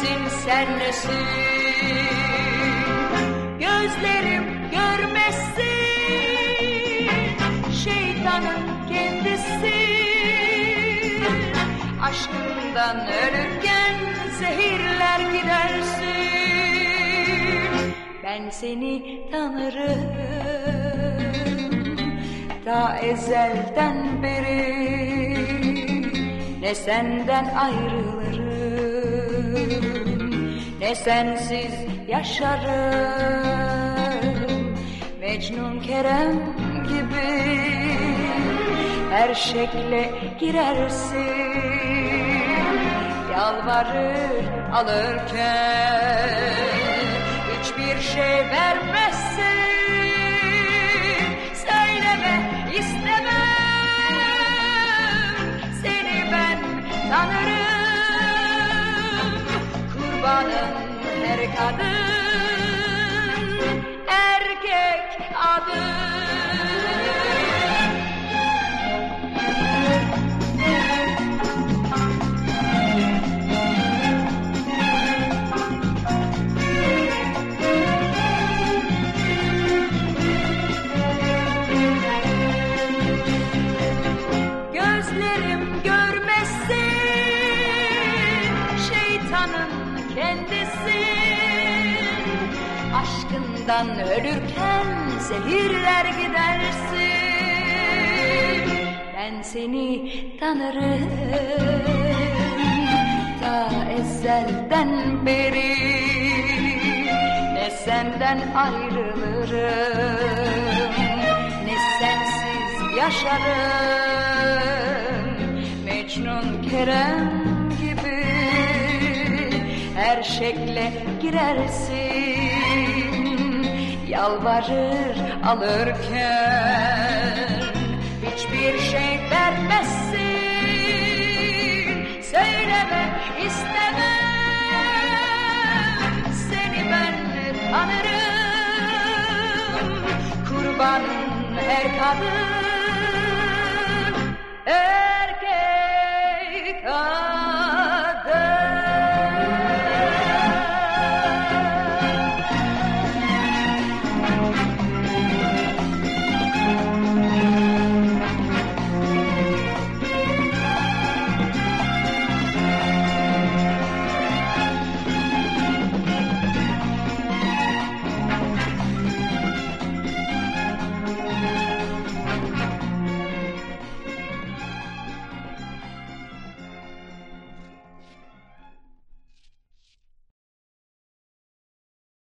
nesin sen nesin? Gözlerim görmezsin, şeytanın kendisi. Aşkından ölürken zehirler gidersin. Ben seni tanırım ta ezelden beri. Ne senden ayrılırım, ne sensiz yaşarım. Mecnun Kerem gibi her şekle girersin. Yalvarır alırken hiçbir şey vermezsin. Söyleme istemem, seni ben tanırım. Kurbanın her kadın erkek adı. Gözlerim görmezsin, şeytanın kendisin. Aşkından ölürken zehirler gidersin. Ben seni tanırım ta ezelden beri. Ne senden ayrılırım, ne sensiz yaşarım. Mecnun Kerem gibi her şekle girersin. Yalvarır alırken hiçbir şey vermezsin. Söyleme istemem, seni ben tanırım. Kurbanın her kadın